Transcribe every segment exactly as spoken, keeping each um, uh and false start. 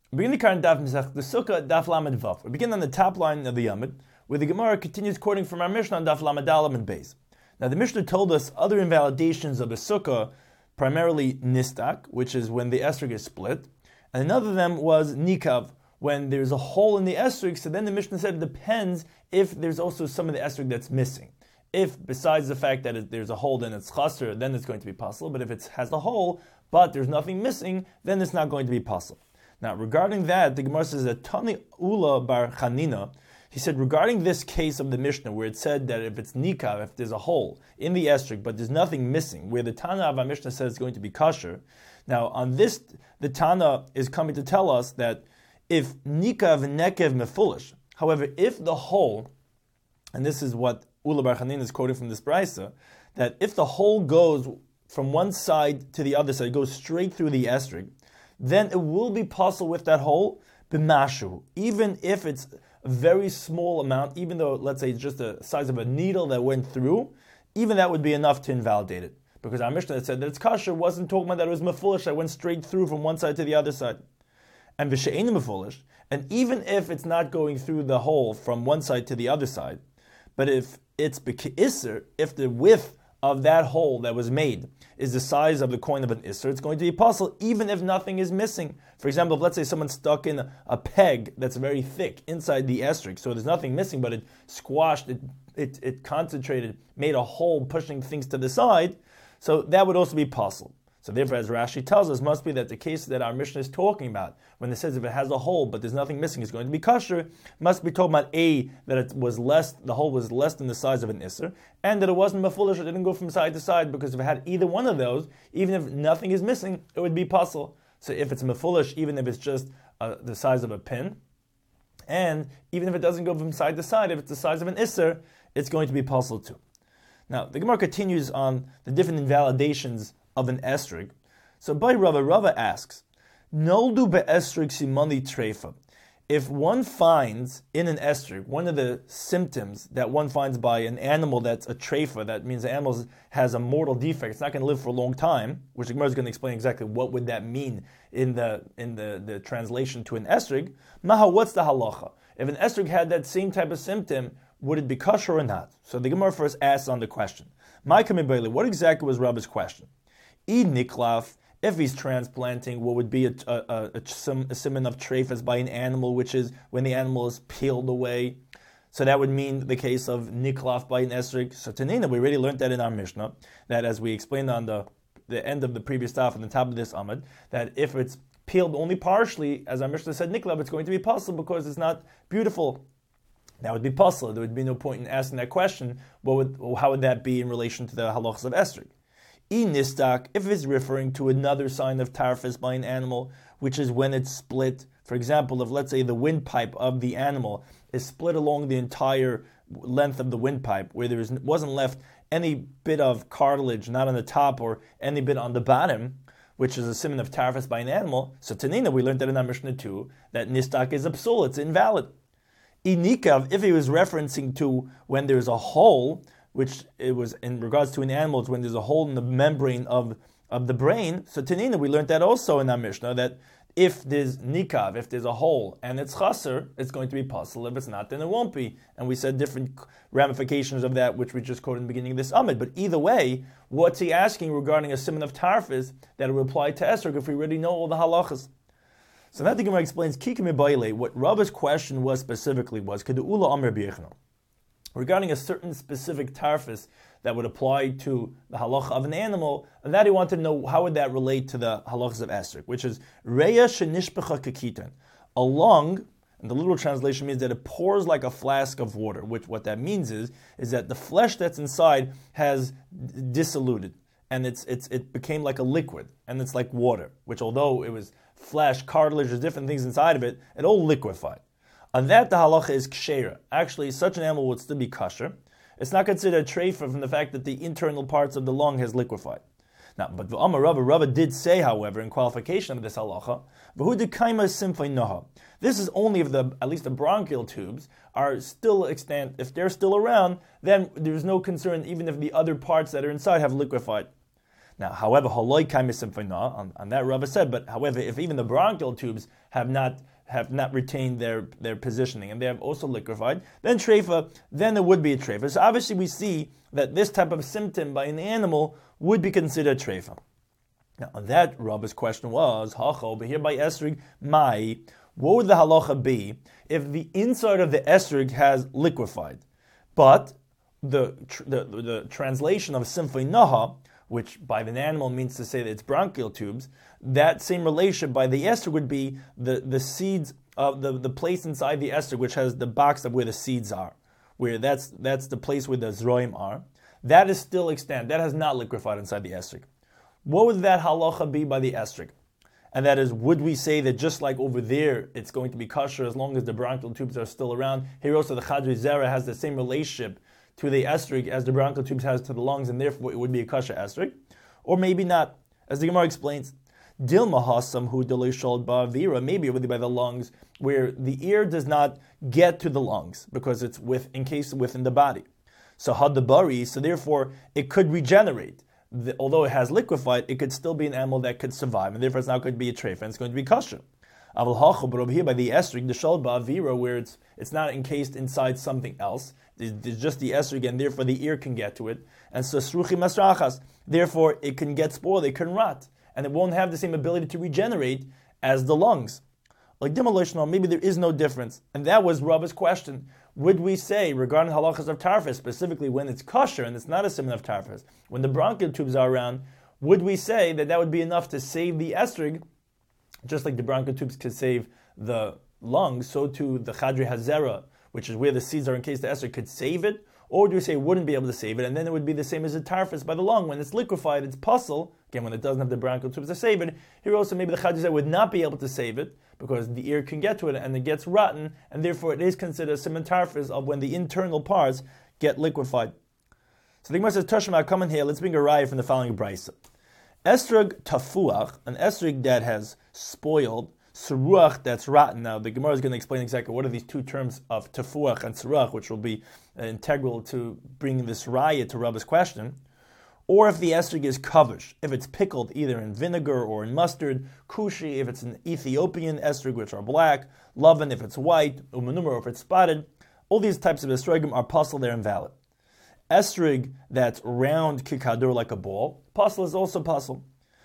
Begin the current daf Masech the Sukkah daf Lamed Vav. We begin on the top line of the Yamid, where the Gemara continues quoting from our Mishnah on daf Lamed Dalam and Beis. Now the Mishnah told us other invalidations of the Sukkah, primarily nistak, which is when the esrog is split, and another of them was nikav, when there's a hole in the esrog. So then the Mishnah said it depends if there's also some of the esrog that's missing. If besides the fact that it, there's a hole, then it's chaser, then it's going to be possible. But if it has a hole, but there's nothing missing, then it's not going to be possible. Now, regarding that, the Gemara says that Tani Ula bar Chanina, he said regarding this case of the Mishnah, where it said that if it's nikav, if there's a hole in the esrog, but there's nothing missing, where the Tana of our Mishnah says it's going to be kosher. Now, on this, the Tana is coming to tell us that if nikav nekev mefulish, however, if the hole, and this is what Ula bar Chanina is quoting from this brisa, that if the hole goes from one side to the other side, it goes straight through the esrog, then it will be possible with that hole, b'mashu, even if it's a very small amount, even though, let's say, it's just the size of a needle that went through, even that would be enough to invalidate it. Because our Mishnah that said that it's kosher wasn't talking about that it was mefulish, that went straight through from one side to the other side. And v'she'enu mefulish, and even if it's not going through the hole from one side to the other side, but if it's b'ke'isr, if the width of that hole that was made is the size of the coin of an isser, it's going to be possible even if nothing is missing. For example, if let's say someone stuck in a, a peg that's very thick inside the esrog, so there's nothing missing, but it squashed, it, it, it concentrated, made a hole pushing things to the side, so that would also be possible. So therefore, as Rashi tells us, must be that the case that our Mishnah is talking about, when it says if it has a hole but there's nothing missing, it's going to be kosher, must be talking about A, that it was less, the hole was less than the size of an isser, and that it wasn't mefulish, it didn't go from side to side, because if it had either one of those, even if nothing is missing, it would be possible. So if it's mefulish, even if it's just uh, the size of a pin, and even if it doesn't go from side to side, if it's the size of an isser, it's going to be possible too. Now, the Gemara continues on the different invalidations of an esrog. So by Rava, Rava asks, Noldu be'esrog simani treifa. If one finds in an esrog one of the symptoms that one finds by an animal that's a treifa, that means the animal has a mortal defect, it's not going to live for a long time, which the Gemara is going to explain exactly what would that mean in the in the, the translation to an esrog. Maha, what's the halacha? If an esrog had that same type of symptom, would it be kosher or not? So the Gemara first asks on the question. What exactly was Rabbi's question? E niklaf, if he's transplanting, what would be a, a, a, a, a simon of treifas by an animal, which is when the animal is peeled away. So that would mean the case of niklaf by an esrog. So Tanina, we already learned that in our Mishnah, that as we explained on the, the end of the previous daf, on the top of this Amud, that if it's peeled only partially, as our Mishnah said, niklaf, it's going to be possible because it's not beautiful. That would be possible. There would be no point in asking that question. What would, how would that be in relation to the halachas of esrog? E nistak, if it's referring to another sign of tarfus by an animal, which is when it's split. For example, if let's say the windpipe of the animal is split along the entire length of the windpipe, where there wasn't left any bit of cartilage, not on the top or any bit on the bottom, which is a simon of tarfus by an animal. So Tanina, we learned that in our Mishnah too, that nistak is a psul, it's invalid. E nikav, if he was referencing to when there's a hole, which it was in regards to an animal, when there's a hole in the membrane of, of the brain. So Tanina, we learned that also in our Mishnah, that if there's nikav, if there's a hole and it's chaser, it's going to be possible. If it's not, then it won't be. And we said different ramifications of that, which we just quoted in the beginning of this Amid. But either way, what's he asking regarding a simon of tarfus that will apply to esrog if we already know all the halachas? So now the Gemara explains, Kikim Ibayle, what Rabba's question was specifically was, Kedu'ula Amr B'Yechna, regarding a certain specific tarfus that would apply to the halacha of an animal, and that he wanted to know how would that relate to the halachas of esrog, which is Reya Shenishpecha Kekitan, a lung, and the literal translation means that it pours like a flask of water, which what that means is, is that the flesh that's inside has dissoluted, and it's it's it became like a liquid, and it's like water, which although it was flesh, cartilage, there's different things inside of it, it all liquefied. On that, the halacha is kshera. Actually, such an animal would still be kosher. It's not considered treifa from the fact that the internal parts of the lung has liquefied. Now, but the Amar Rava, Rava did say, however, in qualification of this halacha, v'hu dekaima simfei noha. This is only if the at least the bronchial tubes are still extant. If they're still around, then there's no concern, even if the other parts that are inside have liquefied. Now, however, haloi kaimis simfina, on, on that Rava said, but however, if even the bronchial tubes have not have not retained their, their positioning and they have also liquefied, then treifa, then it would be a treifa. So obviously we see that this type of symptom by an animal would be considered treifa. Now, on that, Rava's question was, hacho, but here by esrig, mai, what would the halacha be if the inside of the esrig has liquefied, but the the, the translation of simfei naha, which by the animal means to say that it's bronchial tubes, that same relation by the esrig would be the, the seeds of the, the place inside the esrig, which has the box of where the seeds are, where that's that's the place where the zroim are. That is still extant. That has not liquefied inside the esrig. What would that halacha be by the esrig? And that is, would we say that just like over there, it's going to be kosher as long as the bronchial tubes are still around? Here also the Chadri Zera has the same relationship to the esrig as the bronchial tubes has to the lungs, and therefore it would be a kosher esrig. Or maybe not. As the Gemara explains, Dilma hasam hu delishol ba'avira, maybe it would be by the lungs, where the ear does not get to the lungs, because it's with encased within the body. So had the bari, so therefore it could regenerate. The, although it has liquefied, it could still be an animal that could survive, and therefore it's not going to be a treif, and it's going to be kosher. Aval hacha, but over here by the esrig, the shal ba'avira, where it's it's not encased inside something else, there's just the esrig, and therefore the ear can get to it, and so sruchi masrachas, therefore it can get spoiled, it can rot, and it won't have the same ability to regenerate as the lungs. Like Dimaloshno, maybe there is no difference, and that was Rava's question. Would we say regarding halachas of tarfus, specifically when it's kosher and it's not a simon of tarfus, when the bronchial tubes are around, would we say that that would be enough to save the esrig, just like the bronchial tubes could save the lungs, so too the chadri hazera, which is where the seeds are encased, the esrig could save it? Or do we say it wouldn't be able to save it, and then it would be the same as a tarfus by the lung? When it's liquefied, it's puzzle, again, when it doesn't have the bronchial tubes to save it. Here also maybe the chadri hazera would not be able to save it, because the ear can get to it and it gets rotten, and therefore it is considered a simon tarfus of when the internal parts get liquefied. So the Gemara says, Tashma, come in here, let's bring a raya from the following brisa. Esrog tafuach, an esrog that has spoiled, seruach that's rotten. Now the Gemara is going to explain exactly what are these two terms of tafuach and seruach, which will be uh, integral to bringing this raya to Rabba's question. Or if the esrog is kavush, if it's pickled either in vinegar or in mustard, kushi if it's an Ethiopian esrog, which are black, lavan if it's white, umanumar if it's spotted, all these types of esrogim are pasul, they're invalid. Esrog that's round kikadur like a ball, pasul is also pasul.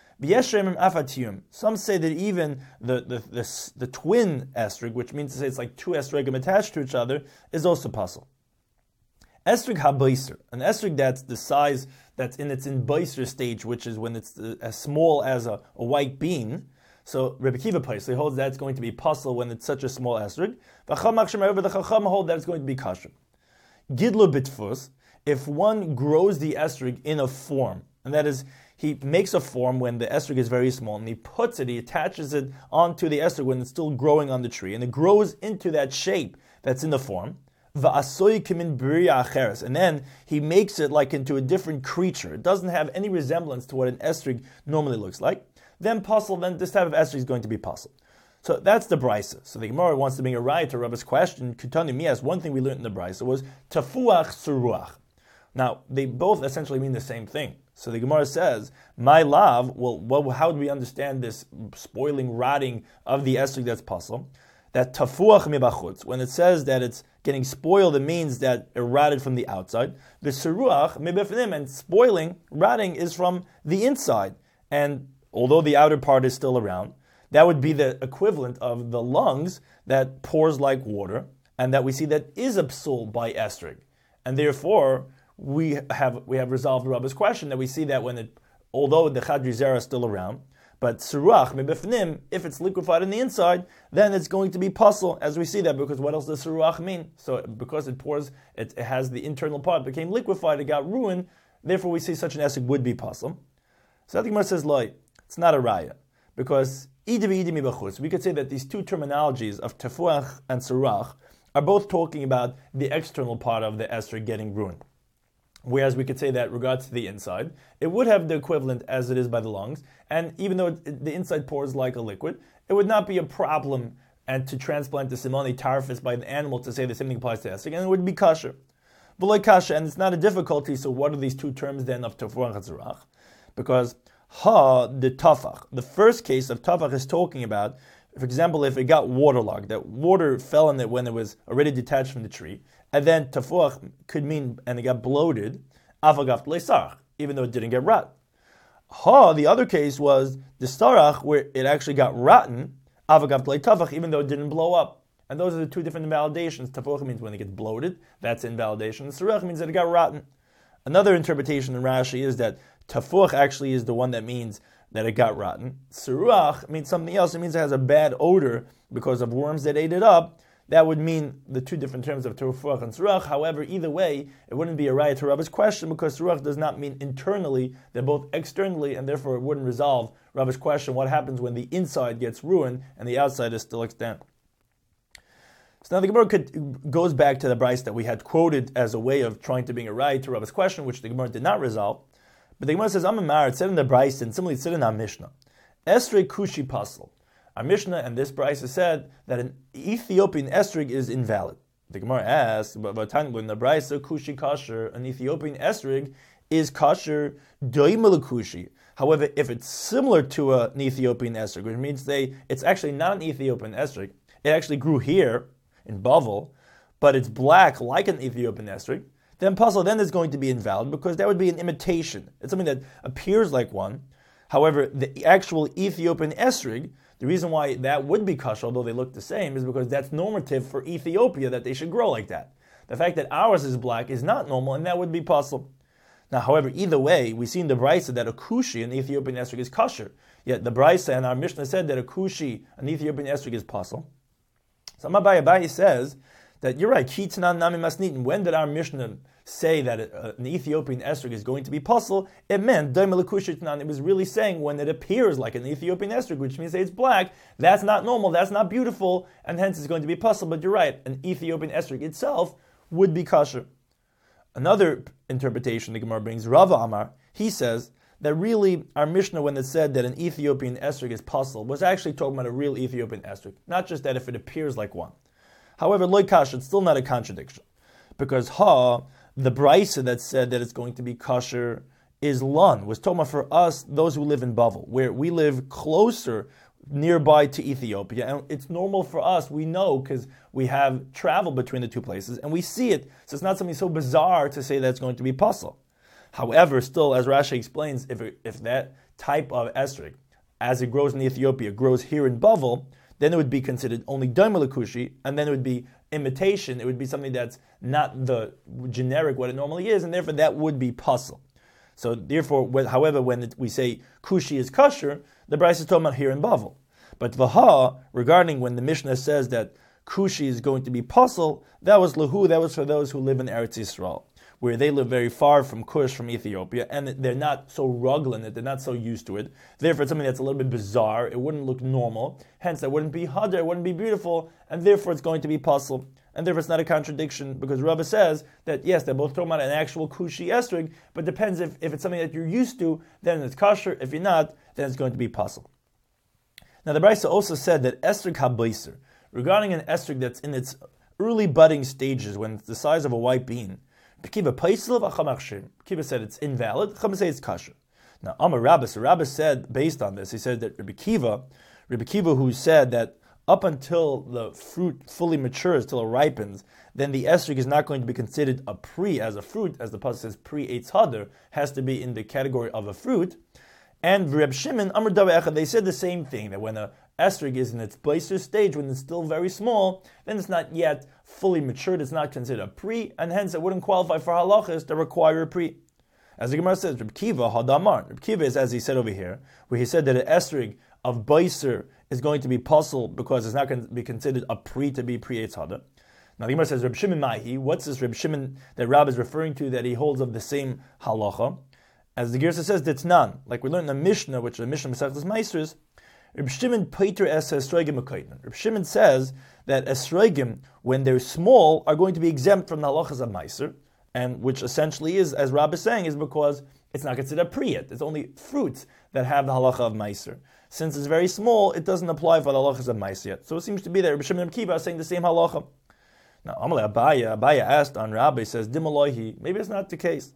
Some say that even the, the, the, the twin esrog, which means to say it's like two esrogim attached to each other, is also pasul. Esrog habayser, an esrog that's the size, that's in its in bayser stage, which is when it's uh, as small as a, a white bean. So Rebbe Kiva Paisli holds that's going to be pasul when it's such a small esrog. The Chacham hold that it's going to be kosher. Gidlu bitfus, if one grows the esrog in a form, and that is, he makes a form when the esrog is very small, and he puts it, he attaches it onto the esrog when it's still growing on the tree, and it grows into that shape that's in the form. And then he makes it like into a different creature. It doesn't have any resemblance to what an esrog normally looks like. Then pasul, then this type of esrog is going to be pasul. So that's the brisa. So the Gemara wants to bring a raya to Rabba's question. Kutani Mias, one thing we learned in the brisa was tafuach suruach. Now, they both essentially mean the same thing. So the Gemara says, my lav, well, well how do we understand this spoiling, rotting of the esrog that's pasul? That tafuach mibachutz, when it says that it's getting spoiled, it means that it rotted from the outside. The seruach mibifnim, and spoiling, rotting is from the inside. And although the outer part is still around, that would be the equivalent of the lungs that pours like water, and that we see that is a psul by esrog. And therefore, we have we have resolved Rabba's question that we see that when it, although the chadri zera is still around, but seruach mebifnim, if it's liquefied in the inside, then it's going to be pasul, as we see that, because what else does seruach mean? So because it pours, it, it has the internal part, became liquefied, it got ruined, therefore we see such an esrog would be pasul. So the Gemara says, loy, it's not a raya, because we could say that these two terminologies of tefuach and seruach are both talking about the external part of the esrog getting ruined. Whereas we could say that regards to the inside, it would have the equivalent as it is by the lungs, and even though it, the inside pours like a liquid, it would not be a problem and to transplant the simone tarfus by the animal to say the same thing applies to esrog, and it would be kosher. But like kasha, and it's not a difficulty, so what are these two terms then of tefuach and seruach? because ha the tafach, the first case of tafach is talking about, for example, if it got waterlogged, that water fell in it when it was already detached from the tree, and then tafuach could mean, and it got bloated, avagaft leisarach, even though it didn't get rotten. Ha, the other case was the starach, where it actually got rotten, avagaft leitafach, even though it didn't blow up. And those are the two different invalidations. Tafuach means when it gets bloated, that's invalidation. Sarach means that it got rotten. Another interpretation in Rashi is that tafuach actually is the one that means that it got rotten. Sarach means something else. It means it has a bad odor because of worms that ate it up. That would mean the two different terms of tafuach and sarach. However, either way, it wouldn't be a raya to Rabbi's question because sarach does not mean internally. They're both externally, and therefore it wouldn't resolve Rabbi's question, what happens when the inside gets ruined and the outside is still extant. So now the Gemara could, goes back to the Bryce that we had quoted as a way of trying to bring a raya to Rabbi's question, which the Gemara did not resolve. But the Gemara says, I'm a mar, it said in the Bryce, and similarly it said in our Mishnah. Esrei kushi pasel. Our Mishnah and this Bryce has said that an Ethiopian esrog is invalid. The Gemara asks, but when the Bryce says kushi kasher, an Ethiopian esrog is kasher doimel kushi. However, if it's similar to a, an Ethiopian esrog, which means they, it's actually not an Ethiopian esrog, it actually grew here, in Bavel, but it's black like an Ethiopian esrog, then puzzle then is going to be invalid because that would be an imitation. It's something that appears like one. However, the actual Ethiopian esrog, the reason why that would be kosher, although they look the same, is because that's normative for Ethiopia that they should grow like that. The fact that ours is black is not normal, and that would be puzzle. Now, however, either way, we see in the Brisa that a kushi, an Ethiopian esrog, is kosher. Yet the Brisa and our Mishnah said that a kushi, an Ethiopian esrog, is puzzle. So Abai Abai says that you're right. Kitnan nami masnitin. When did our Mishnah say that an Ethiopian esrog is going to be puzzle? It meant daimelakushitnan. It was really saying when it appears like an Ethiopian esrog, which means that it's black. That's not normal. That's not beautiful, and hence it's going to be puzzle. But you're right. An Ethiopian esrog itself would be kosher. Another interpretation the Gemara brings, Rava Amar. He says that really our Mishnah, when it said that an Ethiopian esrog is puzzle, was actually talking about a real Ethiopian esrog, not just that if it appears like one. However, loy kash, it's still not a contradiction, because ha, the brisa that said that it's going to be kosher is lun, was talking about for us, those who live in Bavel, where we live closer, nearby to Ethiopia, and it's normal for us, we know, because we have travel between the two places, and we see it, so it's not something so bizarre to say that it's going to be puzzle. However, still, as Rashi explains, if it, if that type of esrog, as it grows in Ethiopia, grows here in Bavel, then it would be considered only daimelakushi, and then it would be imitation. It would be something that's not the generic what it normally is, and therefore that would be puzzle. So therefore, when, however, when it, we say kushi is kosher, the Bryce is talking about here in Bavel. But vaha, regarding when the Mishnah says that kushi is going to be puzzle, that was lahu, that was for those who live in Eretz Yisrael, where they live very far from Kush, from Ethiopia, and they're not so rugged in it, they're not so used to it. Therefore, it's something that's a little bit bizarre. It wouldn't look normal. Hence, it wouldn't be hadar, it wouldn't be beautiful, and therefore it's going to be puzzle. And therefore, it's not a contradiction, because Rava says that, yes, they're both talking about an actual kushi esrog, but depends if, if it's something that you're used to, then it's kosher. If you're not, then it's going to be puzzle. Now, the Brisa also said that esrog habayser, regarding an esrog that's in its early budding stages, when it's the size of a white bean, Kiva said it's invalid. Chama say it's kosher. Now, Amar Rabbah, so Rabbah said, based on this, he said that Rabbi Kiva, Rabbi Kiva who said that up until the fruit fully matures, till it ripens, then the esrog is not going to be considered a pri as a fruit, as the pasuk says, pri eitz hadar, has to be in the category of a fruit. And Reb Shimon, Amar Dava Echad, they said the same thing, that when a esrog is in its blazer stage, when it's still very small, then it's not yet fully matured, it's not considered a pri, and hence it wouldn't qualify for halachas that require a pri. As the Gemara says, Reb Kiva hadamar. Reb Kiva is as he said over here, where he said that an esrog of Beiser is going to be puzzle because it's not going to be considered a pri to be pri eitz hadar. Now the Gemara says, Reb Shimon Mahi, what's this Reb Shimon that Rab is referring to that he holds of the same halacha? As the Gersa says, that's none. Like we learned in the Mishnah, which is the Mishnah Masechtas Meisers, Reb Shimon Peter es esrogim akaytan. Reb Shimon says that esrogim, when they're small, are going to be exempt from the halachas of Meiser, and which essentially is, as Rab is saying, is because it's not considered a pri yet. It's only fruits that have the halacha of Meiser. Since it's very small, it doesn't apply for the halachas of Meiser yet. So it seems to be that Reb Shimon and Kiva are saying the same halacha. Now, Amalei Abaya, Abaya asked on Rabbi, says, Dimalohi, maybe it's not the case.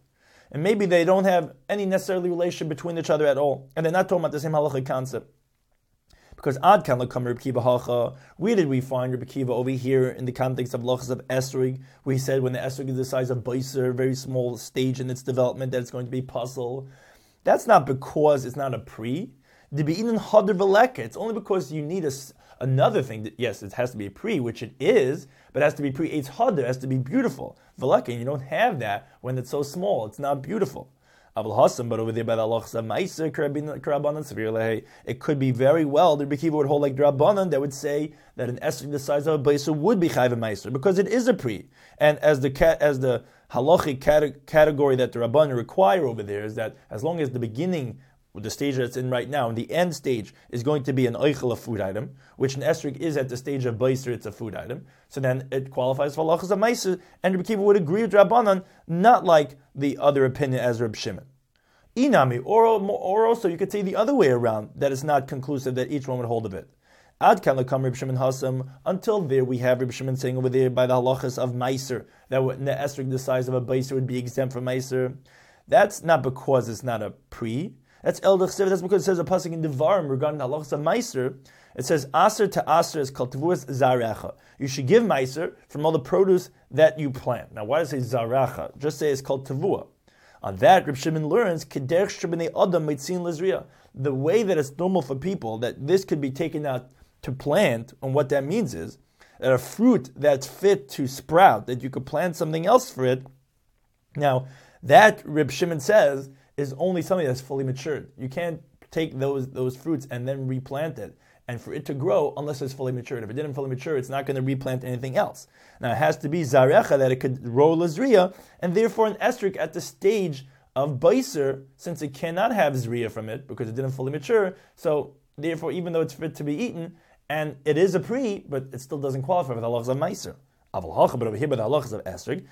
and maybe they don't have any necessarily relation between each other at all, and they're not talking about the same halachic concept. Because ad kan lekam Reb Kiva hacha, where did we find Reb Kiva over here in the context of lachas of esrig? We said when the esrig is the size of beiser, very small stage in its development, that it's going to be puzzle. That's not because it's not a pre. To be eaten hadr veleka, it's only because you need a, another thing. That, yes, it has to be a pre, which it is, but it has to be pre. It's hadr, it has to be beautiful. Veleka, and you don't have that when it's so small. It's not beautiful. But over there by the halachas of meiser karabanan severe, it could be very well the Rebbe Kiva would hold like drabanan that would say that an esrog the size of a beiser would be chayv meiser because it is a pre. And as the as the halachic category that the rabbanan require over there is that as long as the beginning, the stage that it's in right now, and the end stage is going to be an oichel, a food item, which an esrog is at the stage of beiser, it's a food item. So then it qualifies for halachas of meiser, and Rebbe Kiva would agree with Rabbanan, not like the other opinion as Reb Shimon. Inami, or, or also you could say the other way around, that it's not conclusive that each one would hold of it. Ad kan lekam Reb Shimon hasam, until there we have Reb Shimon saying over there by the halachas of meiser, that the esrog the size of a beiser would be exempt from meiser. That's not because it's not a pre. That's eldach sev. That's because it says a pasuk in Devarim regarding the halachas of meiser. It says aser to aser is kol tevuas zarecha. You should give meiser from all the produce that you plant. Now, why does it say zarecha? Just say it's called tevua. On that, Reb Shimon learns kederch shebnei adam mitzin lezriya. The way that it's normal for people that this could be taken out to plant, and what that means is that a fruit that's fit to sprout, that you could plant something else for it. Now, that Reb Shimon says is only something that's fully matured. You can't take those those fruits and then replant it, and for it to grow unless it's fully matured. If it didn't fully mature, it's not going to replant anything else. Now it has to be zarecha, that it could roll zriya, and therefore an esrog at the stage of beiser, since it cannot have zriya from it because it didn't fully mature, so therefore even though it's fit to be eaten, and it is a pre, but it still doesn't qualify for the halachas of meiser. But over here by the halachas of esrog,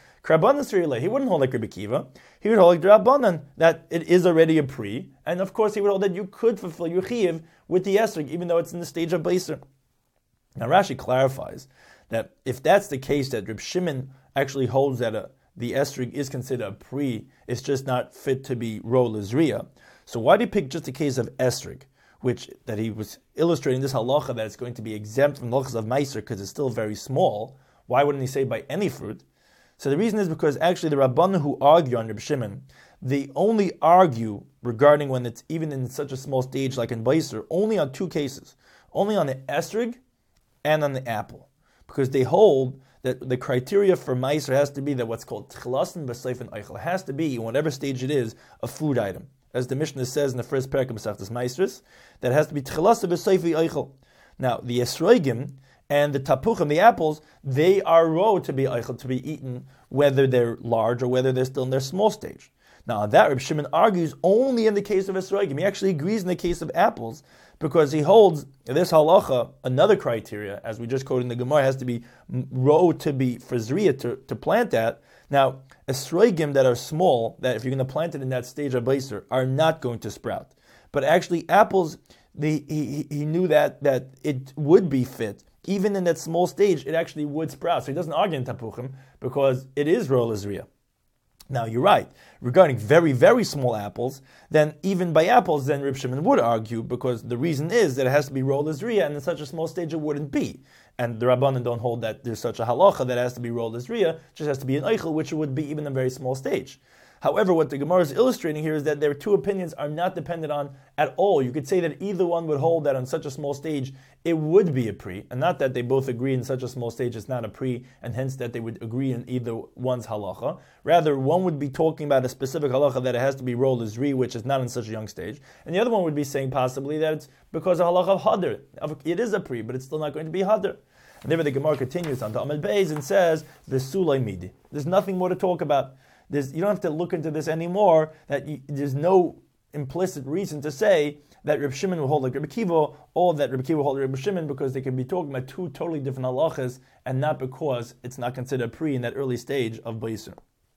he wouldn't hold like Rebbe Kiva. He would hold like Rabbanan that it is already a pre, and of course he would hold that you could fulfill your chiyuv with the esrog, even though it's in the stage of beiser. Now Rashi clarifies that if that's the case, that Reb Shimon actually holds that a, the esrog is considered a pre, it's just not fit to be roll zriya. So why did he pick just the case of esrog, which that he was illustrating this halacha that it's going to be exempt from halachas of meiser because it's still very small? Why wouldn't he say by any fruit? So the reason is because actually the Rabbanan who argue on Reb Shimon, they only argue regarding when it's even in such a small stage like in beiser, only on two cases. Only on the esrog and on the apple. Because they hold that the criteria for meiser has to be that what's called tchilasin b'seif and eichel. It has to be, in whatever stage it is, a food item. As the Mishnah says in the first parak of Masechtas Meisros, that it has to be tchilasin b'seif eichel. Now, the esrogim and the tapuchim, the apples, they are row to be eichel, to be eaten, whether they're large or whether they're still in their small stage. Now, on that, Reb Shimon argues only in the case of esrogim. He actually agrees in the case of apples, because he holds this halacha, another criteria, as we just quoted in the Gemara, has to be row to be for zriya, to, to plant that. Now, esrogim that are small, that if you're going to plant it in that stage of beiser, are not going to sprout. But actually, apples, the, he, he knew that, that it would be fit. Even in that small stage, it actually would sprout. So he doesn't argue in tapuchim, because it is roll zriya. Now, you're right. Regarding very, very small apples, then even by apples, then Reb Shimon would argue, because the reason is that it has to be rolled as riyah, and in such a small stage it wouldn't be. And the Rabbanan don't hold that there's such a halacha that it has to be rolled as riyah, it just has to be an eichel, which it would be even in a very small stage. However, what the Gemara is illustrating here is that their two opinions are not dependent on at all. You could say that either one would hold that on such a small stage it would be a pre, and not that they both agree in such a small stage it's not a pre, and hence that they would agree in either one's halacha. Rather, one would be talking about a specific halacha that it has to be rolled as re, which is not in such a young stage, and the other one would be saying possibly that it's because of halacha of hadr. It is a pre, but it's still not going to be hadr. And therefore the Gemara continues on to Amud Beis and says, "V'sulay midi." There's nothing more to talk about. There's, you don't have to look into this anymore. That you, there's no implicit reason to say that Reb Shimon will hold like Reb Kiva, or that Reb Kiva will hold like Reb Shimon, because they can be talking about two totally different halachas, and not because it's not considered pre in that early stage of Beiser.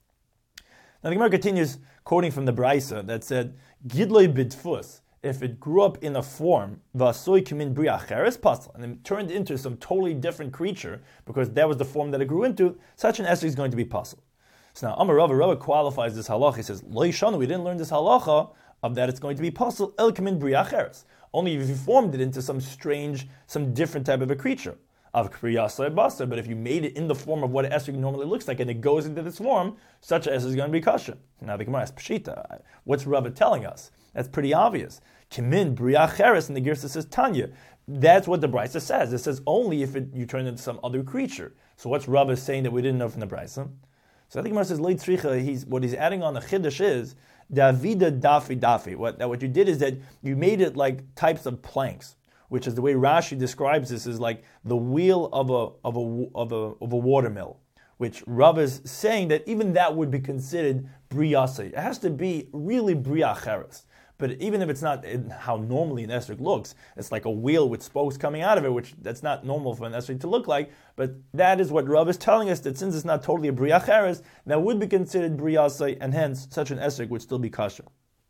Now the Gemara continues quoting from the Braisa that said, "Gidloi bidfus." If it grew up in a form, v'asoy kimin bria cheres pasal, and it turned into some totally different creature because that was the form that it grew into, such an esrog is going to be pasal. So now Amar Rava, Rava qualifies this halacha. He says, Lo yishanu, we didn't learn this halacha of that it's going to be possible, el kamin bria acheres. Only if you formed it into some strange, some different type of a creature. Of kriyasa basa, but if you made it in the form of what an esrog normally looks like, and it goes into this form, such as is going to be kosher. Now the Gemara asks, Pshita, what's Rava telling us? That's pretty obvious. Kimin bria acheres, and the Girsa says Tanya. That's what the Brisa says. It says only if it, you turn into some other creature. So what's Rava saying that we didn't know from the Brisa? So I think Gemara says Leit Tzricha. He's what he's adding on the chiddush is Davida dafi dafi. What that what you did is that you made it like types of planks, which is the way Rashi describes this, is like the wheel of a of a of a of a watermill, which Rav is saying that even that would be considered briyasa. It has to be really briyacheres. But even if it's not how normally an esrog looks, it's like a wheel with spokes coming out of it, which that's not normal for an esrog to look like. But that is what Rav is telling us, that since it's not totally a briyacheres, that would be considered briyasa, and hence such an esrog would still be kosher.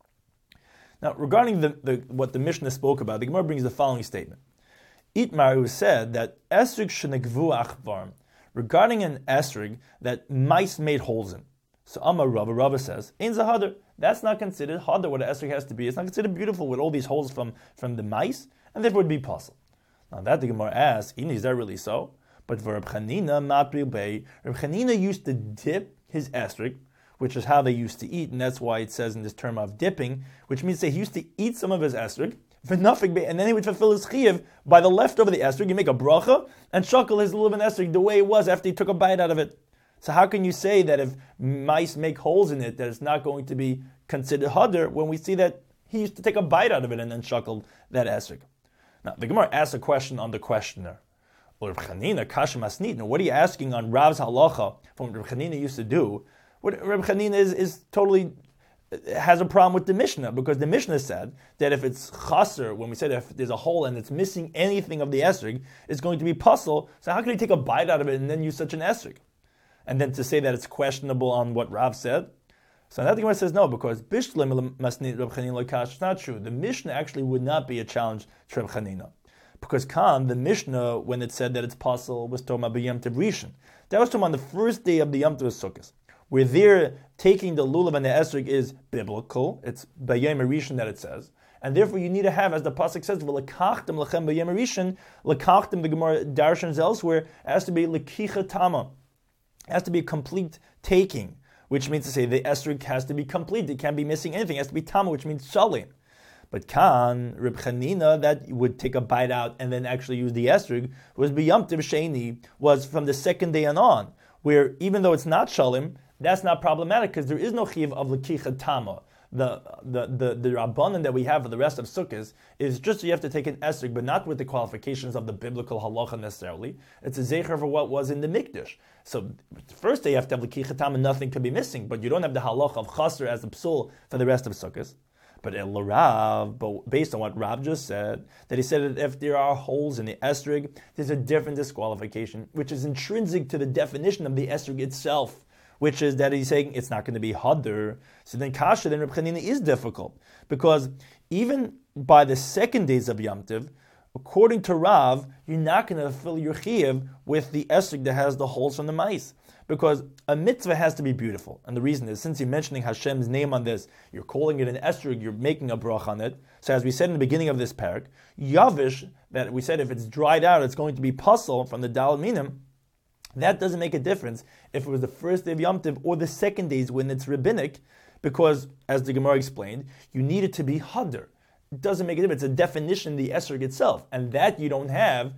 Now, regarding the, the, what the Mishnah spoke about, the Gemara brings the following statement. Itmar, who said that esrog shenegvu achvarm, regarding an esrog that mice made holes in. So Amar Rava, Rava says, Ein zahadar, that's not considered hadar, what an esrog has to be. It's not considered beautiful with all these holes from, from the mice, and therefore it would be possible. Now that the Gemara asks, is that really so? But for Reb Chanina, Matril Bey, Reb Chanina used to dip his esrog, which is how they used to eat, and that's why it says in this term of dipping, which means that he used to eat some of his esrog, and then he would fulfill his chiyuv by the leftover of the esrog. You make a bracha and shakel his lulav and esrog the way it was after he took a bite out of it. So how can you say that if mice make holes in it, that it's not going to be considered hadar, when we see that he used to take a bite out of it and then shakel that esrog? Now the Gemara asks a question on the questioner. Reb Chanina kasha masnit. Now what are you asking on Rav's halacha from what Reb Chanina used to do? What Reb Chanina is, is totally has a problem with the Mishnah, because the Mishnah said that if it's chaser, when we said if there's a hole and it's missing anything of the esrog, it's going to be puzzle. So how can you take a bite out of it and then use such an esrog? And then to say that it's questionable on what Rav said? So now the Gemara says no, because Bishlam Masnit Reb Chanina Lakash, it's not true. The Mishnah actually would not be a challenge to Reb Chanina. Because Khan, the Mishnah, when it said that it's puzzle, was talking about B'Yom Tov Rishon. That was talking on the first day of the Yom Tov Sukkot, where they're taking the lulav and the esrog is biblical. It's B'Yom Rishon that it says. And therefore you need to have, as the pasuk says, V'lekachtem lechem B'Yom Rishon, lekachtem, the Gemara darshans elsewhere, it has to be lekicha tama. It has to be a complete taking, which means to say the esrog has to be complete. It can't be missing anything. It has to be tama, which means shalim. But Khan, Reb Chanina, that would take a bite out and then actually use the esrog, was B'Yom Tov Sheni, was from the second day and on, where even though it's not shalim, that's not problematic because there is no chiv of lekicha tama. The the the the rabbanon that we have for the rest of sukkahs is just you have to take an esrog, but not with the qualifications of the biblical halacha necessarily. It's a zecher for what was in the mikdash. So first day you have to have lekicha tama, nothing can be missing, but you don't have the halacha of chaser as the psul for the rest of sukkahs. But El Rav, but based on what Rav just said, that he said that if there are holes in the esrog, there's a different disqualification, which is intrinsic to the definition of the esrog itself, which is that he's saying it's not going to be hadar. So then kasha, then Reb Chanina is difficult, because even by the second days of Yom Tov, according to Rav, you're not going to fill your chiyuv with the esrog that has the holes from the mice. Because a mitzvah has to be beautiful. And the reason is, since you're mentioning Hashem's name on this, you're calling it an esrog, you're making a brach on it. So as we said in the beginning of this parak, yavish, that we said if it's dried out, it's going to be puzzle from the Dal Minim, that doesn't make a difference if it was the first day of Yom Tov or the second days when it's rabbinic, because, as the Gemara explained, you need it to be hadar. It doesn't make a difference. It's a definition of the esrog itself. And that you don't have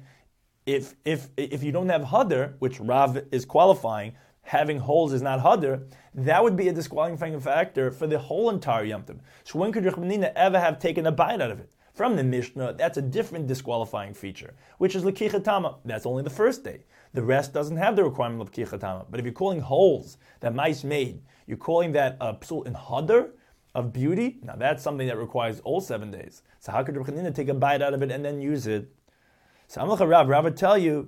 If if if you don't have hadar, which Rav is qualifying, having holes is not hadar, that would be a disqualifying factor for the whole entire Yom Tov. So when could Reb Chanina ever have taken a bite out of it? From the Mishnah, that's a different disqualifying feature, which is lekicha tama. That's only the first day. The rest doesn't have the requirement of lekicha tama. But if you're calling holes that mice made, you're calling that a psul in hadar of beauty, now that's something that requires all seven days. So how could Reb Chanina take a bite out of it and then use it? So Amlach Rav, Rav would tell you,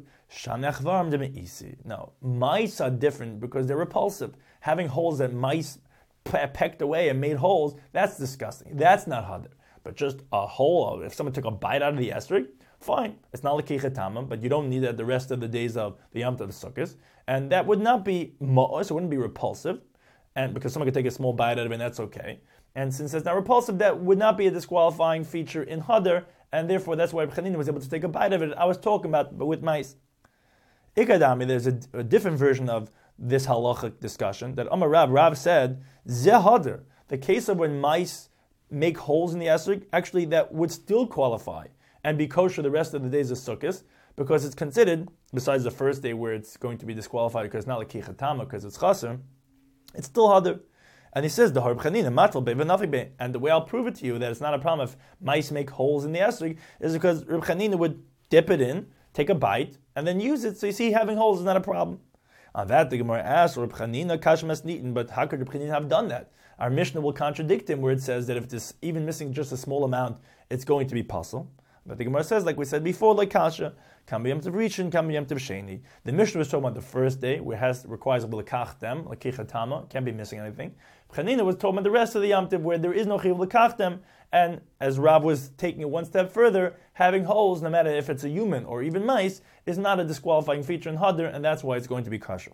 no, mice are different because they're repulsive. Having holes that mice pe- pecked away and made holes, that's disgusting. That's not hadar. But just a hole, if someone took a bite out of the esrog, fine. It's not like Tamim, but you don't need it the rest of the days of the Yom Tov Sukkos. And that would not be ma'os, it wouldn't be repulsive, and because someone could take a small bite out of it, and that's okay. And since it's not repulsive, that would not be a disqualifying feature in Hadar, and therefore that's why Reb Chanina was able to take a bite of it. I was talking about but with mice. Ikadami, there's a, a different version of this halachic discussion that Amar Rav, Rav said, Zeh Hadar, the case of when mice make holes in the esrog, actually that would still qualify and be kosher the rest of the days of Sukkot, because it's considered, besides the first day where it's going to be disqualified because it's not like Kichatama, because it's Chaser, it's still Hadar. And he says, the Harb Chanina, Matal Be, V'Nafik Be. And the way I'll prove it to you that it's not a problem if mice make holes in the esrog is because Reb Chanina would dip it in, take a bite, and then use it. So you see, having holes is not a problem. On that, the Gemara asks, Reb Chanina Kashmas Nitin, but how could Reb Chanina have done that? Our Mishnah will contradict him where it says that if it's even missing just a small amount, it's going to be puzzle. But the Gemara says, like we said before, like Kasha, Kam B'Yom Tov Rishon, Kam B'Yom Tov Sheni. The Mishnah was talking about the first day, where it has, requires a l'kach dem, like Kichatama, can't be missing anything. Chanina was talking about the rest of the Yom Tov, where there is no chiv l'kach dem, and as Rav was taking it one step further, having holes, no matter if it's a human or even mice, is not a disqualifying feature in Hadar, and that's why it's going to be kosher.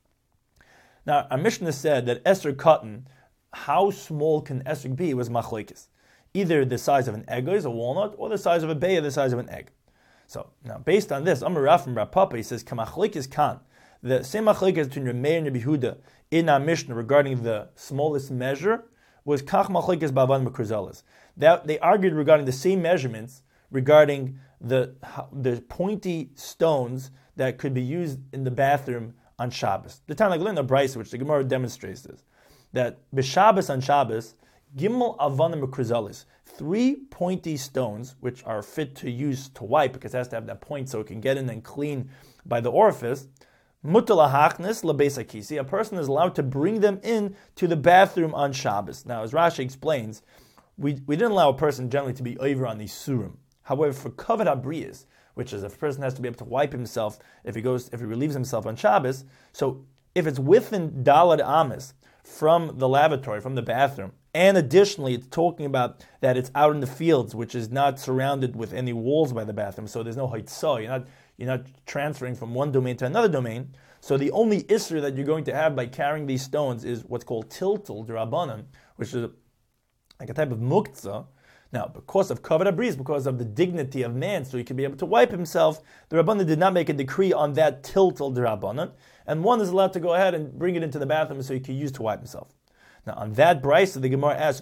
Now, our Mishnah said that Esrog cotton, how small can Esrog be, was machlokes. Either the size of an egoz, a walnut, or the size of a beya, the size of an egg. So, now based on this, Amar Rav from Rav Papa, he says, Kamachlokes kan. The same machlokes between Rameir and Rabbi Yehuda in our Mishnah regarding the smallest measure was Kach machlokes b'avan b'kurzeles. That they argued regarding the same measurements regarding the the pointy stones that could be used in the bathroom on Shabbos. The time like learn the Brisa, which the Gemara demonstrates this, that b'Shabbos on Shabbos, Gimel avanim b'kurzeles, three pointy stones which are fit to use to wipe because it has to have that point so it can get in and clean by the orifice. Mutal hachnis lebeis hakisi. A person is allowed to bring them in to the bathroom on Shabbos. Now, as Rashi explains, we, we didn't allow a person generally to be over on these surim. However, for kavod habriyas, which is if a person has to be able to wipe himself if he goes if he relieves himself on Shabbos, so if it's within dalad amas from the lavatory, from the bathroom, and additionally, it's talking about that it's out in the fields, which is not surrounded with any walls by the bathroom, so there's no haitzah. You're not you're not transferring from one domain to another domain. So the only isser that you're going to have by carrying these stones is what's called tiltul d'Rabbanan, which is like a type of muktzah. Now, because of kavod habriyas, because of the dignity of man, so he can be able to wipe himself, the Rabbanan did not make a decree on that tiltul d'Rabbanan, and one is allowed to go ahead and bring it into the bathroom so he can use to wipe himself. Now, on that brisa, the Gemara asks,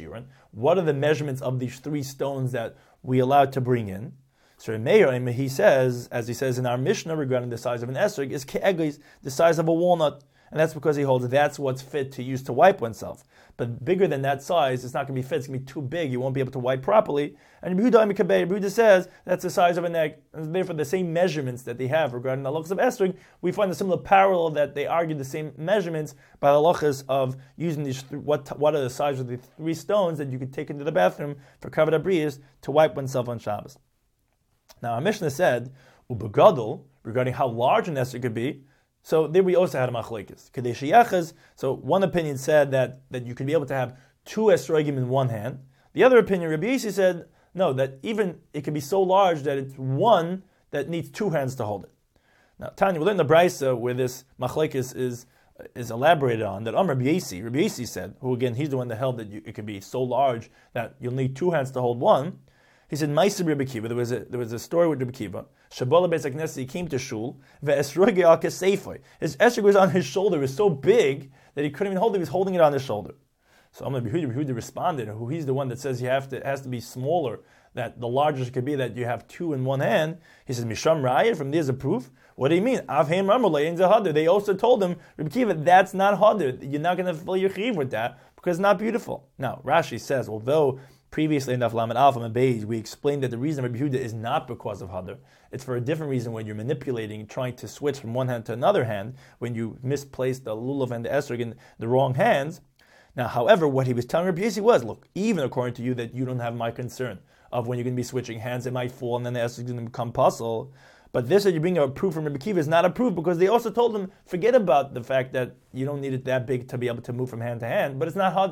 what are the measurements of these three stones that we allowed to bring in? So Meir, he says, as he says in our Mishnah regarding the size of an esrog, is ke'egis, the size of a walnut. And that's because he holds that's what's fit to use to wipe oneself. But bigger than that size, it's not going to be fit. It's going to be too big. You won't be able to wipe properly. And Yehuda Yehuda says that's the size of an egg. And therefore, the same measurements that they have regarding the halachas of esrog, we find a similar parallel that they argue the same measurements by the halachas of using these. Th- what what are the size of the three stones that you could take into the bathroom for kavod habriyas to wipe oneself on Shabbos. Now, our Mishnah said ubegadol regarding how large an esrog could be. So there we also had a machlokes. Kadesh yachas. So one opinion said that, that you could be able to have two esrogim in one hand. The other opinion, Rabbi Yossi, said no, that even it could be so large that it's one that needs two hands to hold it. Now, Tanya, we learn the brisa where this machlokes is is elaborated on that. Amar Rabbi Yossi, Rabbi Yossi said, who again he's the one that held that you, it could be so large that you'll need two hands to hold one. He said, Ma'aseh Rabbi Kiva. There was a there was a story with Rabbi Kiva. Shabbala Beis HaKnesset, he came to shul. Ve'esroge al kaseifoy. His esrog was on his shoulder. It was so big that he couldn't even hold it. He was holding it on his shoulder. So Amar Rabbi Yehuda, Yehuda responded, who he's the one that says you have to it has to be smaller. That the largest it could be that you have two in one hand. He says, Misham Raya, from there's a proof. What do you mean? Avheim Ramulay in Hadar. They also told him, Rabbi Kiva, that's not Hadar. You're not going to fill your chiv with that because it's not beautiful. Now, Rashi says, although previously in Daf Lamed Alpha and Beis, we explained that the reason Rabbi Yehuda is not because of Hadar. It's for a different reason when you're manipulating, trying to switch from one hand to another hand, when you misplace the lulav and the esrog in the wrong hands. Now, however, what he was telling Rabbi Yossi was, look, even according to you that you don't have my concern of when you're going to be switching hands, it might fall and then the esrog is going to become puzzle. But this that you bring a proof from Rabbi Kiva is not a proof because they also told him, forget about the fact that you don't need it that big to be able to move from hand to hand, but it's not Hadar.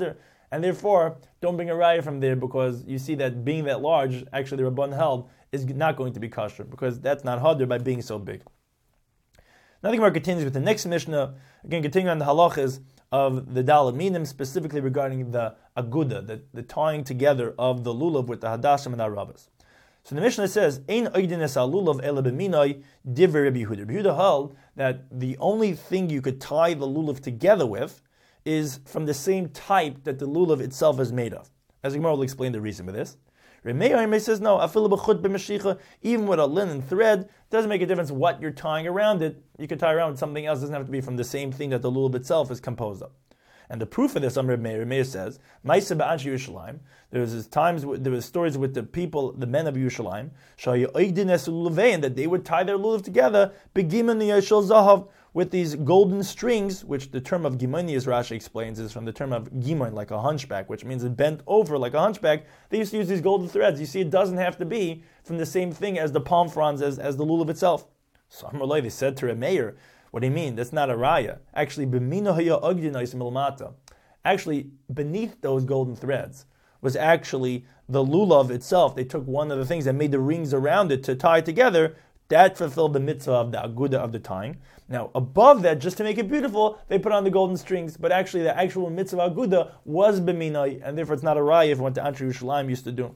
and therefore don't bring a raya from there because you see that being that large, actually the Rabban held, is not going to be kosher because that's not hadr by being so big. Now the Gemara continues with the next Mishnah, again continuing on the halachas of the Daled Minim, specifically regarding the aguda, the, the tying together of the lulav with the hadashim and the arabas. So the Mishnah says, "Ein oidines alulav ela b'minai divrei Rabbi Yehuda." Rabbi Yehuda held that the only thing you could tie the lulav together with is from the same type that the lulav itself is made of. As the Gemara will explain the reason for this. Remeir says, no, even with a linen thread, doesn't make a difference what you're tying around it. You could tie around with something else. It doesn't have to be from the same thing that the lulav itself is composed of. And the proof of this, Amr Meir, Meir says, Ma'aseh ba'anshei Yerushalayim. There was times, there was stories with the people, the men of Yerushalayim, that they would tie their lulav together, begimon yashel zahav, with these golden strings, which the term of gimoni, as Rashi explains, is from the term of gimon, like a hunchback, which means it bent over like a hunchback. They used to use these golden threads. You see, it doesn't have to be from the same thing as the palm fronds, as, as the lulav itself. So Amrullah, they said to Remeir, what do you mean? That's not a raya. Actually, actually, beneath those golden threads was actually the lulav itself. They took one of the things and made the rings around it to tie together. That fulfilled the mitzvah of the aguda of the tying. Now, above that, just to make it beautiful, they put on the golden strings. But actually, the actual mitzvah of aguda was b'minai, and therefore it's not a raya if it went to Anshe Yerushalayim used to do.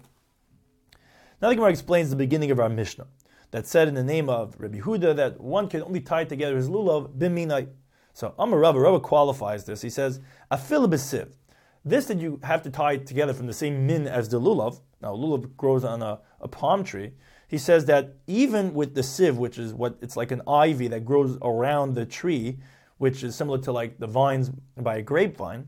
Now the Gemara explains the beginning of our Mishnah that said in the name of Rabbi Yehuda that one can only tie together his lulav b'minai. So Amar Rabba, Rabba qualifies this. He says, afil b'siv. This that you have to tie together from the same min as the lulav. Now, lulav grows on a, a palm tree. He says that even with the sieve, which is what it's like an ivy that grows around the tree, which is similar to like the vines by a grapevine,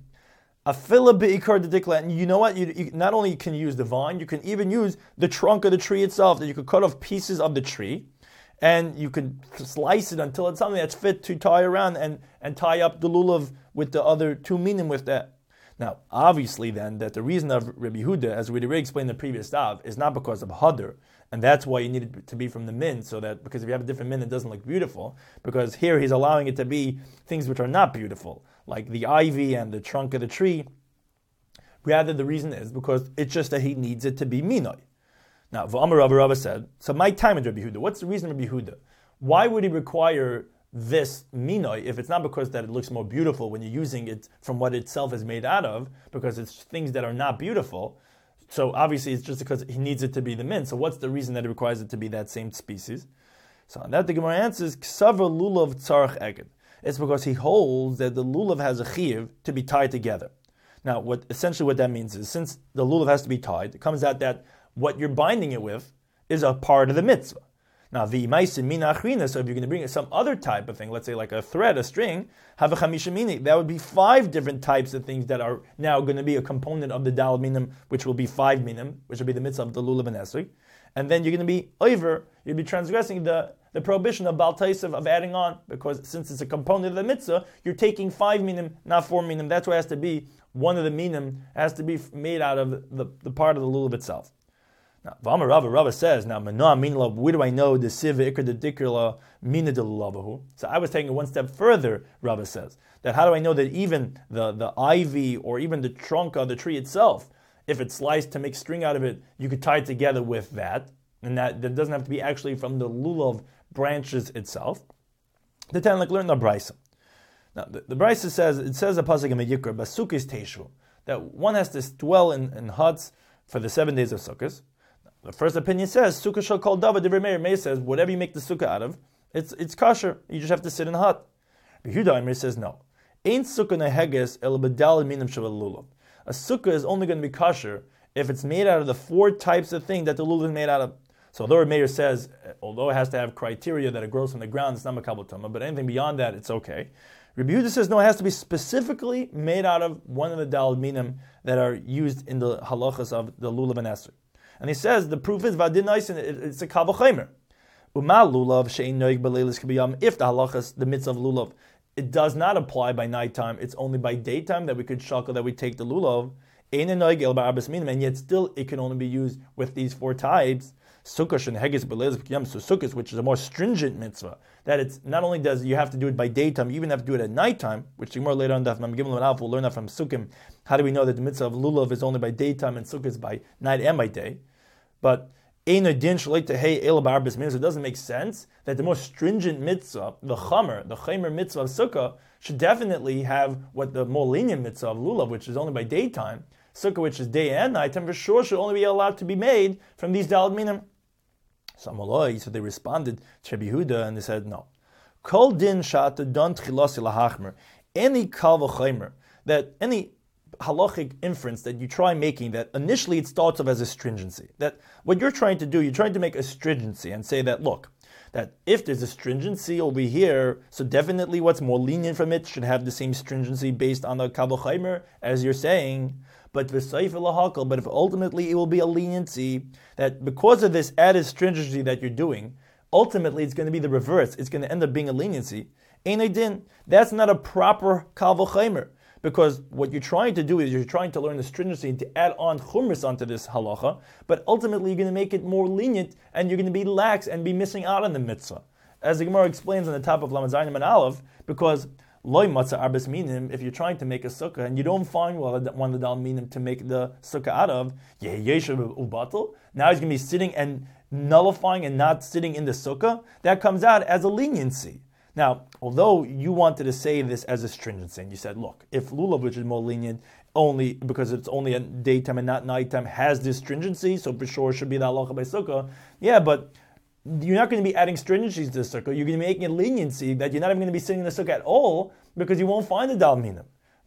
afila beikar dedikla, and you know what? You, you not only can use the vine, you can even use the trunk of the tree itself. That you could cut off pieces of the tree, and you could slice it until it's something that's fit to tie around and, and tie up the lulav with the other two minim with that. Now, obviously, then that the reason of Rabbi Yehuda, as we already explained in the previous daf, is not because of hadr. And that's why you need it to be from the min, so that, because if you have a different min, it doesn't look beautiful. Because here he's allowing it to be things which are not beautiful, like the ivy and the trunk of the tree. Rather, the reason is because it's just that he needs it to be minoi. Now, V'amar Rabba Rabba said, so my time in Rabbi Yehuda, what's the reason Rabbi Yehuda? Why would he require this minoi if it's not because that it looks more beautiful when you're using it from what itself is made out of, because it's things that are not beautiful? So obviously it's just because he needs it to be the min. So what's the reason that he requires it to be that same species? So on that the Gemara answers, Ksava lulav tzarech eged. It's because he holds that the lulav has a chiyuv to be tied together. Now, what essentially what that means is, since the lulav has to be tied, it comes out that what you're binding it with is a part of the mitzvah. Now, the ma'asim mina achrina, so if you're going to bring some other type of thing, let's say like a thread, a string, have a chamisha mini, that would be five different types of things that are now going to be a component of the daled minim, which will be five minim, which will be the mitzvah of the lulav and esrog. And then you're going to be over, you'll be transgressing the, the prohibition of Baal Taisav of adding on, because since it's a component of the mitzvah, you're taking five minim, not four minim. That's why it has to be, one of the minim has to be made out of the, the part of the lulav itself. Now, V'amar Rava, Rava says, now, Manoah Minla, where do I know the siv ikar the dikla mina de lulavu? So I was taking it one step further, Rava says, that how do I know that even the, the ivy or even the trunk of the tree itself, if it's sliced to make string out of it, you could tie it together with that, and that, that doesn't have to be actually from the lulav branches itself. The ten like learn the brisa. Now the, the brisa says, it says a pasuk in Yikra, basukis teshu, that one has to dwell in, in huts for the seven days of Sukkot. The first opinion says, Sukkah shall call David. The Meir Meir says, whatever you make the sukkah out of, it's it's kosher. You just have to sit in a hut. Yehuda Meir says, no. Ain't sukkah neheges el bedal minim shavel lulav. A sukkah is only going to be kosher if it's made out of the four types of thing that the lulav is made out of. So although Meir says, although it has to have criteria that it grows from the ground, it's not makabel tumah, but anything beyond that, it's okay. Rabbi Yehuda says, no, it has to be specifically made out of one of the dal minim that are used in the halachas of the lulav and esrog. And he says the proof is vadinaisen, it's a kavachemer. Umal lulav shein noig b'leilis k'biyam. If the halachas, the mitzvah of lulav, it does not apply by nighttime. It's only by daytime that we could shakel, that we take the lulav. Ein noig el ba'arbas minim, and yet still it can only be used with these four types. Sukkah and Hegis Belez Yom, so Sukkah, which is a more stringent mitzvah, that it's not only does you have to do it by daytime, you even have to do it at nighttime, which more later on Daf Mem Gimel and Alf will learn that from Sukkim. How do we know that the mitzvah of lulav is only by daytime and Sukkah is by night and by day? But Ein Adin Shalei Tehei El Ba'arbis Mitzvah, it doesn't make sense that the more stringent mitzvah, the Chamer, the Chamer mitzvah of Sukkah, should definitely have what the more lenient mitzvah of lulav, which is only by daytime, Sukkah, which is day and nighttime, for sure should only be allowed to be made from these daled minim. So they responded to Rabbi Yehuda and they said, no. Kol din shata don tchilasi lahachmer. Any kal v'chaymer, that any halachic inference that you try making, that initially it starts off as a stringency. That what you're trying to do, you're trying to make a stringency and say that, look, that if there's a stringency over here, so definitely what's more lenient from it should have the same stringency based on the kal v'chaymer, as you're saying. But but if ultimately it will be a leniency, that because of this added stringency that you're doing, ultimately it's going to be the reverse. It's going to end up being a leniency. Ein Adin, that's not a proper kal v'chaymer, because what you're trying to do is you're trying to learn the stringency and to add on chumras onto this halacha, but ultimately you're going to make it more lenient and you're going to be lax and be missing out on the mitzvah. As the Gemara explains on the top of Lamed Zayin and Aleph, because Loi matzah arbes minim, if you're trying to make a sukkah and you don't find one of the dal minim to make the sukkah out of, yeshav ubatel, now he's going to be sitting and nullifying and not sitting in the sukkah. That comes out as a leniency. Now, although you wanted to say this as a stringency, and you said, look, if lulav, which is more lenient, only because it's only at daytime and not nighttime, has this stringency, so for sure it should be the halacha by sukkah. Yeah, but you're not going to be adding stringencies to the sukkah. You're going to be making a leniency that you're not even going to be sitting in the sukkah at all because you won't find the dal minim.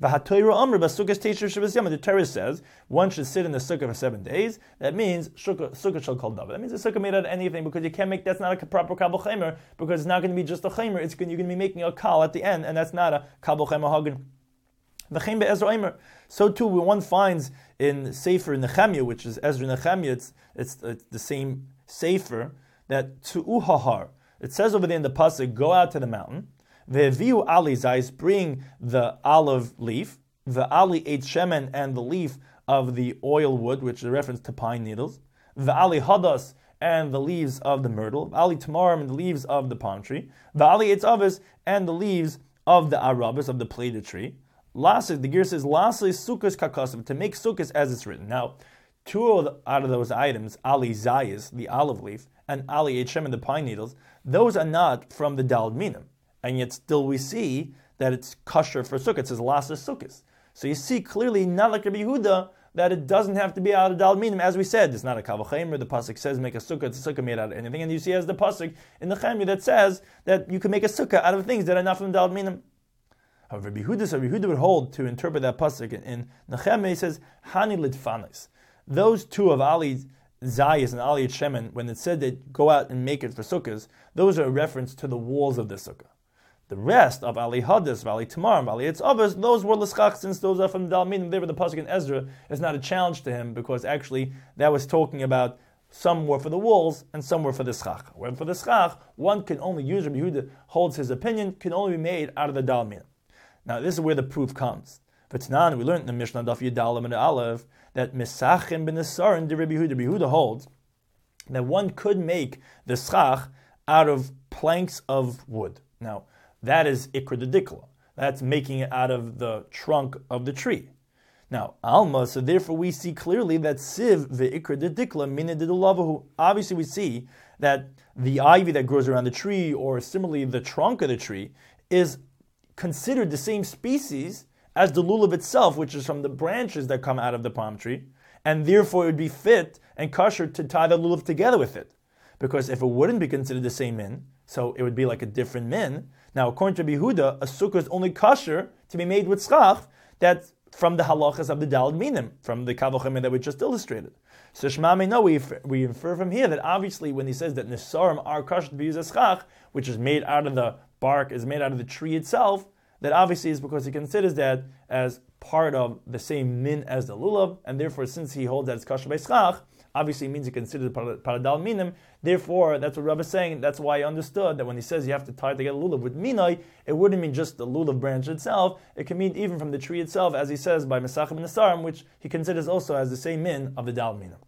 The Torah says one should sit in the sukkah for seven days. That means sukkah, sukkah shall call davar. That means the sukkah made out of anything, because you can't make, that's not a proper kabel chemer, because it's not going to be just a chemer. It's going, you're going to be making a kal at the end, and that's not a kabel chemer hagen. V'chein be'ezra omer. So too, when one finds in Sefer Nehemiah, which is Ezra Nehemiah, it's, it's, it's the same Sefer, that to uhahar, it says over there in the pasuk, go out to the mountain. Ve'viu ali zayis, bring the olive leaf. The ali ate shemen, and the leaf of the oil wood, which is a reference to pine needles. The ali hadas, and the leaves of the myrtle. Ali tamarim, and the leaves of the palm tree. The ali ate avis, and the leaves of the arabis, of the plaited tree. Lastly, the gear says, lastly, sukkahs kakasim, to make sukkahs as it's written. Now, two of the, out of those items, ali zayis, the olive leaf, and ali ate shemen, the pine needles, those are not from the daled minim. And yet still we see that it's kosher for sukkah. It says lasas sukkahs. So you see clearly, not like Rabbi Yehuda, that it doesn't have to be out of daled minim. As we said, it's not a kal v'chemer. The pasuk says make a sukkah. It's a sukkah made out of anything. And you see as the pasuk in the Chemri that says that you can make a sukkah out of things that are not from daled minim. However, Rabbi Yehuda, so Rabbi Yehuda would hold to interpret that pasuk in Nehemiah. He says hani lidfanis. Those two of Ali Zayis and Ali Shemen, when it said that go out and make it for sukkahs, those are a reference to the walls of the sukkah. The rest of Ali Hadis, Ali Tamar, Ali Etzavas, those were l'schach, since those are from the Dalminim. They were the pasuk in Ezra. It's not a challenge to him, because actually that was talking about some were for the walls and some were for the schach. When for the schach, one can only use, Rabbi Yehuda holds his opinion, can only be made out of the Dalminim. Now this is where the proof comes. V'tnan, we learned in the Mishnah Daf Yud and Aleph that Misachim ben Nesarin de Rabbi Yehuda. Rabbi Yehuda holds that one could make the schach out of planks of wood. Now, that is ikra dedikla. That's making it out of the trunk of the tree. Now, alma, so therefore we see clearly that siv ve'ikra dedikla mina dedulavahu. Obviously we see that the ivy that grows around the tree, or similarly the trunk of the tree, is considered the same species as the lulav itself, which is from the branches that come out of the palm tree, and therefore it would be fit and kosher to tie the lulav together with it. Because if it wouldn't be considered the same min, so it would be like a different min. Now, according to Rabbi Yehuda, a sukkah is only kosher to be made with schach, that's from the halachas of the daled minim, from the kavochem that we just illustrated. So Shema may know, we, we infer from here that obviously when he says that nesarim are kosher to be used as schach, which is made out of the bark, is made out of the tree itself, that obviously is because he considers that as part of the same min as the lulav, and therefore since he holds that it's kosher by schach, obviously means he considers paradal minim. Therefore, that's what Rav is saying. That's why I understood that when he says you have to tie together lulav with minai, it wouldn't mean just the lulav branch itself. It can mean even from the tree itself, as he says by Mesachim Nesarim, which he considers also as the same min of the dal minim.